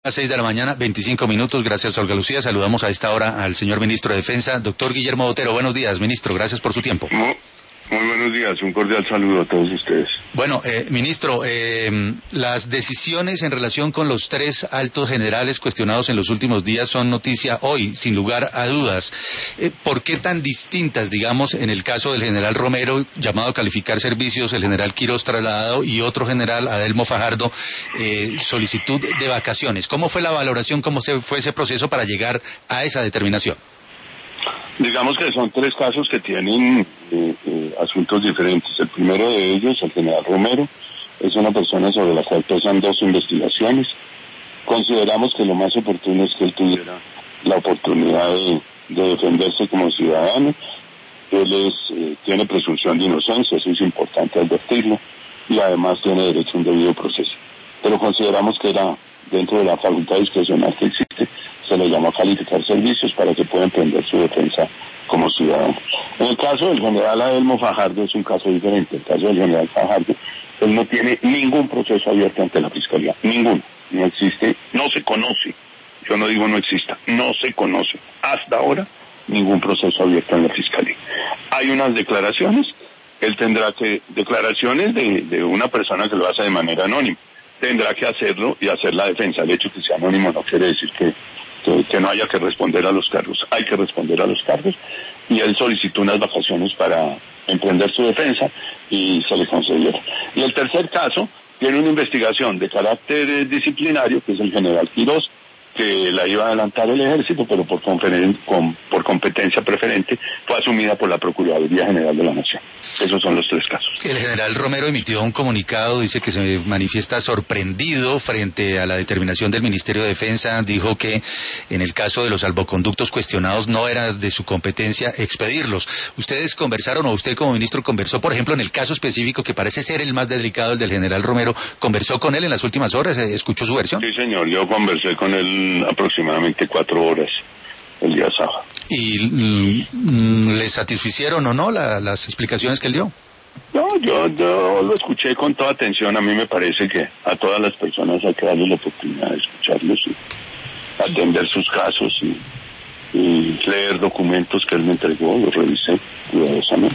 Las 6 de la mañana, 25 minutos. Gracias, Olga Lucía. Saludamos a esta hora al señor ministro de Defensa, doctor Guillermo Botero. Buenos días, ministro. Gracias por su tiempo. Muy buenos días. Un cordial saludo a todos ustedes. Bueno, ministro, las decisiones en relación con los 3 altos generales cuestionados en los últimos días son noticia hoy, sin lugar a dudas. ¿Por qué tan distintas, digamos, en el caso del general Romero, llamado a calificar servicios, el general Quirós trasladado y otro general, Adelmo Fajardo, solicitud de vacaciones? ¿Cómo fue la valoración, cómo fue ese proceso para llegar a esa determinación? Digamos que son 3 casos que tienen asuntos diferentes. El primero de ellos, el general Romero, es una persona sobre la cual pesan 2 investigaciones. Consideramos que lo más oportuno es que él tuviera la oportunidad de defenderse como ciudadano. Él tiene presunción de inocencia, eso es importante advertirlo, y además tiene derecho a un debido proceso. Pero consideramos que era dentro de la facultad discrecional que existe, se le llama calificar servicios para que pueda emprender su defensa como ciudadano. En el caso del general Adelmo Fajardo es un caso diferente. El caso del general Fajardo, él no tiene ningún proceso abierto ante la Fiscalía, ninguno, no existe, no se conoce, yo no digo no exista, no se conoce, hasta ahora ningún proceso abierto en la Fiscalía. Hay unas declaraciones, él tendrá que, declaraciones de una persona que lo hace de manera anónima, tendrá que hacerlo y hacer la defensa. El hecho de que sea anónimo no quiere decir que no haya que responder a los cargos. Hay que responder a los cargos, y él solicitó unas vacaciones para emprender su defensa y se le concedieron. Y el tercer caso tiene una investigación de carácter disciplinario, que es el general Quirós, que la iba a adelantar el ejército, pero por competencia preferente fue asumida por la Procuraduría General de la Nación. Esos son los 3 casos. El general Romero emitió un comunicado, dice que se manifiesta sorprendido frente a la determinación del Ministerio de Defensa. Dijo que en el caso de los salvoconductos cuestionados no era de su competencia expedirlos. ¿Ustedes conversaron, o usted como ministro conversó, por ejemplo, en el caso específico que parece ser el más delicado, el del general Romero, conversó con él en las últimas horas? ¿Escuchó su versión? Sí, señor, yo conversé con él aproximadamente 4 horas el día sábado. ¿Y le satisficieron o no las explicaciones que él dio? No, yo lo escuché con toda atención. A mí me parece que a todas las personas hay que darles la oportunidad de escucharlos y atender sus casos y leer documentos que él me entregó, los revisé cuidadosamente.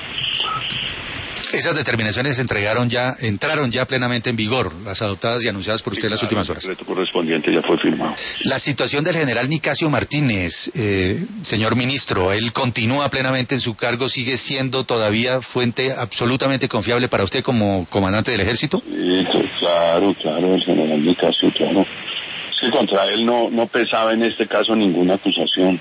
Esas determinaciones entraron ya plenamente en vigor, las adoptadas y anunciadas por usted en las últimas horas. El decreto correspondiente ya fue firmado. La situación del general Nicasio Martínez, señor ministro, ¿él continúa plenamente en su cargo? ¿Sigue siendo todavía fuente absolutamente confiable para usted como comandante del ejército? Sí, claro, el general Nicasio, claro. Es que contra él no pesaba en este caso ninguna acusación.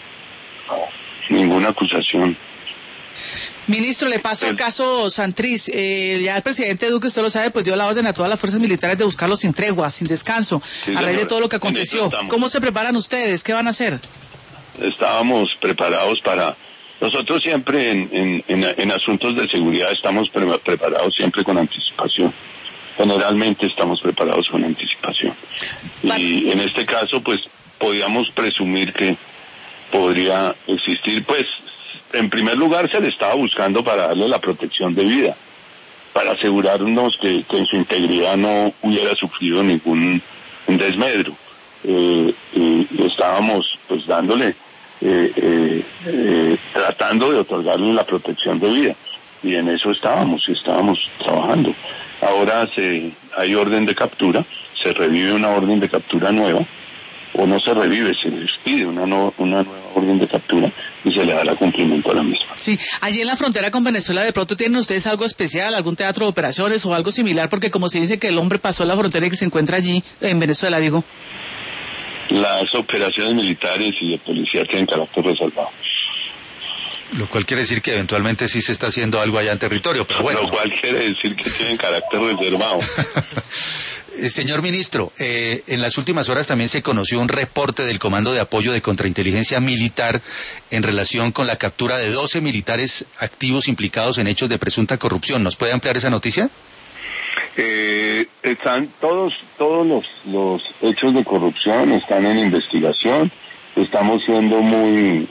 Ministro, le paso el caso Santrich. Ya el presidente Duque, usted lo sabe, pues dio la orden a todas las fuerzas militares de buscarlo sin tregua, sin descanso, a raíz de todo lo que aconteció. ¿Cómo se preparan ustedes? ¿Qué van a hacer? Estábamos preparados para... Nosotros siempre en asuntos de seguridad estamos preparados siempre con anticipación. Generalmente estamos preparados con anticipación. Y en este caso, pues, podíamos presumir que podría existir, pues... En primer lugar, se le estaba buscando para darle la protección de vida, para asegurarnos que en su integridad no hubiera sufrido ningún desmedro. Y estábamos pues dándole, tratando de otorgarle la protección de vida. Y en eso estábamos trabajando. Ahora hay orden de captura, se revive una orden de captura nueva, o no se revive, se les pide una nueva orden de captura y se le dará cumplimiento a la misma. Sí, allí en la frontera con Venezuela, ¿de pronto tienen ustedes algo especial, algún teatro de operaciones o algo similar? Porque como se dice que el hombre pasó la frontera y que se encuentra allí, en Venezuela, digo. Las operaciones militares y de policía tienen carácter reservado. Lo cual quiere decir que eventualmente sí se está haciendo algo allá en territorio, pero bueno. Lo cual quiere decir que tienen carácter reservado. Señor ministro, en las últimas horas también se conoció un reporte del Comando de Apoyo de Contrainteligencia Militar en relación con la captura de 12 militares activos implicados en hechos de presunta corrupción. ¿Nos puede ampliar esa noticia? Están todos los hechos de corrupción están en investigación. Estamos siendo muy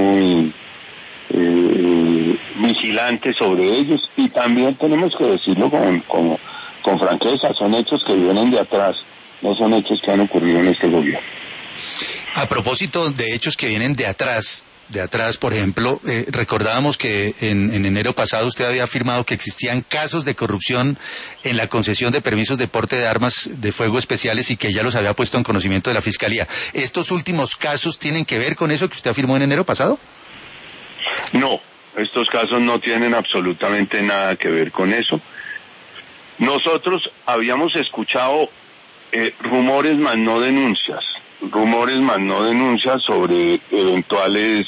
vigilantes sobre ellos, y también tenemos que decirlo con franqueza, son hechos que vienen de atrás, no son hechos que han ocurrido en este gobierno. A propósito de hechos que vienen de atrás, por ejemplo, recordábamos que en enero pasado usted había afirmado que existían casos de corrupción en la concesión de permisos de porte de armas de fuego especiales y que ya los había puesto en conocimiento de la Fiscalía. ¿Estos últimos casos tienen que ver con eso que usted afirmó en enero pasado? No, estos casos no tienen absolutamente nada que ver con eso. Nosotros habíamos escuchado rumores más no denuncias sobre eventuales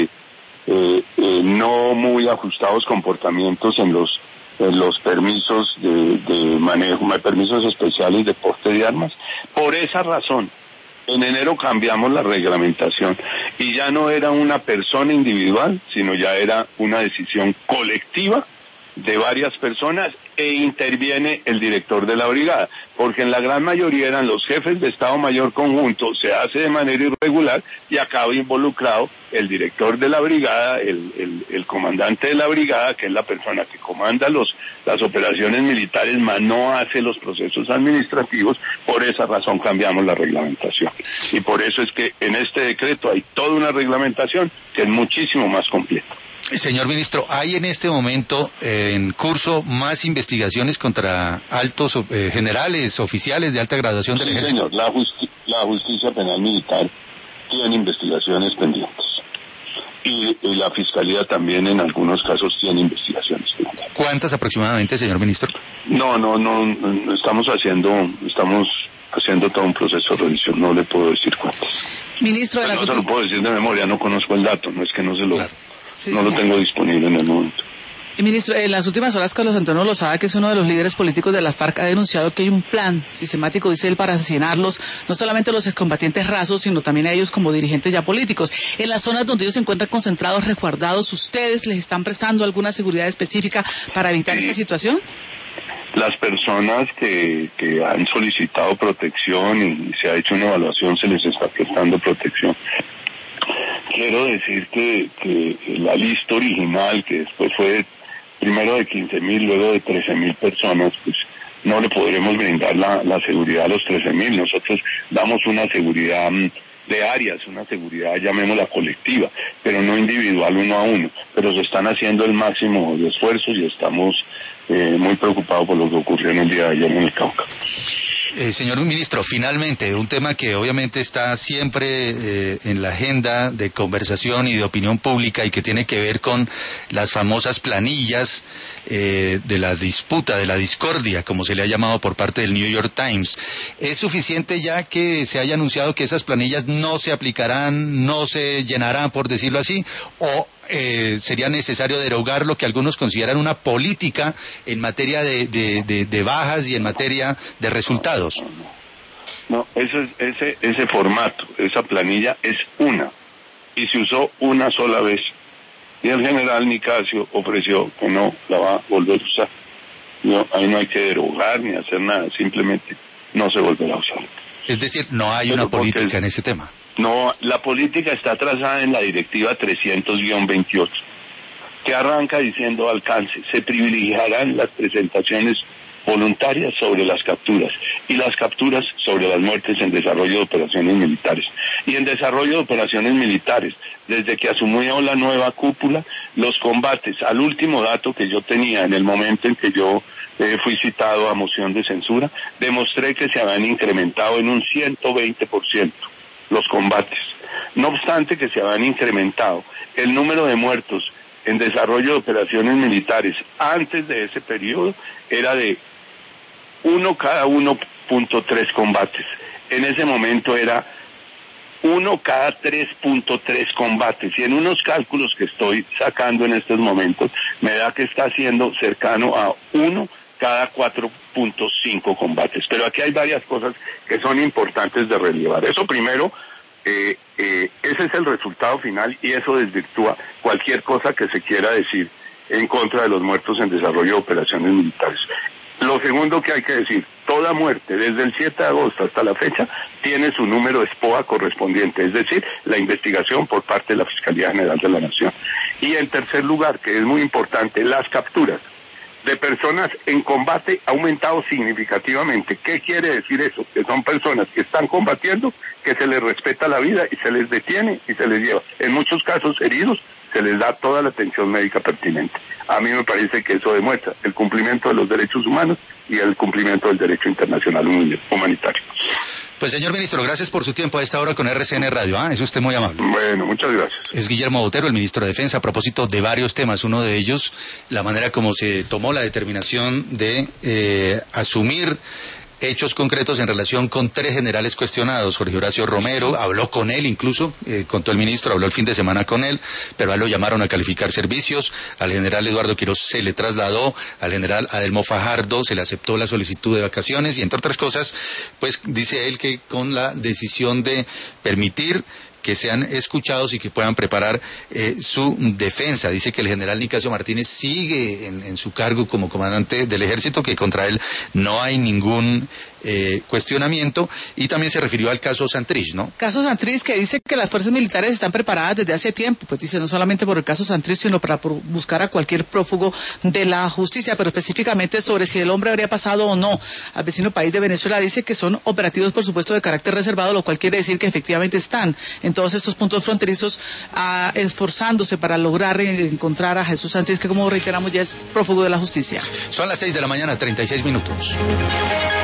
no muy ajustados comportamientos en los permisos de manejo, permisos especiales de porte de armas. Por esa razón, en enero cambiamos la reglamentación y ya no era una persona individual, sino ya era una decisión colectiva de varias personas e interviene el director de la brigada, porque en la gran mayoría eran los jefes de Estado Mayor Conjunto, se hace de manera irregular y acaba involucrado el director de la brigada, el comandante de la brigada, que es la persona que comanda las operaciones militares, mas no hace los procesos administrativos. Por esa razón cambiamos la reglamentación. Y por eso es que en este decreto hay toda una reglamentación que es muchísimo más completa. Señor ministro, ¿hay en este momento en curso más investigaciones contra altos generales, oficiales de alta graduación del Ejército? Señor, la justicia penal militar tiene investigaciones pendientes. Y la Fiscalía también en algunos casos tiene investigaciones pendientes. ¿Cuántas aproximadamente, señor ministro? No, estamos haciendo todo un proceso de revisión, no le puedo decir cuántas. Ministro, no se lo puedo decir de memoria, no conozco el dato, no es que no se lo... Claro. Sí, no lo tengo disponible en el momento. Y ministro, en las últimas horas Carlos Antonio Lozada, que es uno de los líderes políticos de las FARC, ha denunciado que hay un plan sistemático, dice él, para asesinarlos, no solamente a los excombatientes rasos, sino también a ellos como dirigentes ya políticos. En las zonas donde ellos se encuentran concentrados, resguardados, ¿ustedes les están prestando alguna seguridad específica para evitar esta situación? Las personas que han solicitado protección y se ha hecho una evaluación, se les está prestando protección. Quiero decir que la lista original, que después fue primero de 15.000, luego de 13.000 personas, pues no le podremos brindar la seguridad a los 13.000. Nosotros damos una seguridad de áreas, una seguridad, llamémosla colectiva, pero no individual uno a uno. Pero se están haciendo el máximo de esfuerzos y estamos muy preocupados por lo que ocurrió en el día de ayer en el Cauca. Señor ministro, finalmente, un tema que obviamente está siempre en la agenda de conversación y de opinión pública y que tiene que ver con las famosas planillas de la disputa, de la discordia, como se le ha llamado por parte del New York Times. ¿Es suficiente ya que se haya anunciado que esas planillas no se aplicarán, no se llenarán, por decirlo así, o sería necesario derogar lo que algunos consideran una política en materia de bajas y en materia de resultados? No, ese formato, esa planilla es una, y se usó una sola vez. Y el general Nicasio ofreció que no la va a volver a usar. No, ahí no hay que derogar ni hacer nada, simplemente no se volverá a usar. Es decir, no hay una política en ese tema. No, la política está trazada en la directiva 300-28, que arranca diciendo alcance, se privilegiarán las presentaciones voluntarias sobre las capturas y las capturas sobre las muertes en desarrollo de operaciones militares. Y en desarrollo de operaciones militares, desde que asumió la nueva cúpula, los combates, al último dato que yo tenía en el momento en que yo fui citado a moción de censura, demostré que se habían incrementado en un 120%. Los combates. No obstante que se habían incrementado el número de muertos en desarrollo de operaciones militares antes de ese periodo era de 1 cada 1.3 combates. En ese momento era 1 cada 3.3 combates. Y en unos cálculos que estoy sacando en estos momentos, me da que está siendo cercano a 1 cada 4.5 combates. Pero aquí hay varias cosas que son importantes de relevar. Eso primero, ese es el resultado final y eso desvirtúa cualquier cosa que se quiera decir en contra de los muertos en desarrollo de operaciones militares. Lo segundo que hay que decir, toda muerte desde el 7 de agosto hasta la fecha tiene su número SPOA correspondiente, es decir, la investigación por parte de la Fiscalía General de la Nación. Y en tercer lugar, que es muy importante, las capturas de personas en combate ha aumentado significativamente. ¿Qué quiere decir eso? Que son personas que están combatiendo, que se les respeta la vida y se les detiene y se les lleva. En muchos casos heridos se les da toda la atención médica pertinente. A mí me parece que eso demuestra el cumplimiento de los derechos humanos y el cumplimiento del derecho internacional humanitario. Pues señor ministro, gracias por su tiempo a esta hora con RCN Radio. Es usted muy amable. Bueno, muchas gracias. Es Guillermo Botero, el ministro de Defensa, a propósito de varios temas. Uno de ellos, la manera como se tomó la determinación de asumir hechos concretos en relación con 3 generales cuestionados. Jorge Horacio Romero habló con él, incluso, contó el ministro, habló el fin de semana con él, pero a él lo llamaron a calificar servicios. Al general Eduardo Quiroz se le trasladó, al general Adelmo Fajardo se le aceptó la solicitud de vacaciones y, entre otras cosas, pues dice él que con la decisión de permitir que sean escuchados y que puedan preparar su defensa. Dice que el general Nicasio Martínez sigue en su cargo como comandante del ejército, que contra él no hay ningún cuestionamiento, y también se refirió al caso Santrich, ¿no? Caso Santrich, que dice que las fuerzas militares están preparadas desde hace tiempo, pues dice no solamente por el caso Santrich, sino para buscar a cualquier prófugo de la justicia, pero específicamente sobre si el hombre habría pasado o no al vecino país de Venezuela. Dice que son operativos, por supuesto, de carácter reservado, lo cual quiere decir que efectivamente están en todos estos puntos fronterizos esforzándose para lograr encontrar a Jesús Santrich, que, como reiteramos, ya es prófugo de la justicia. Son las 6 de la mañana, 36 minutos.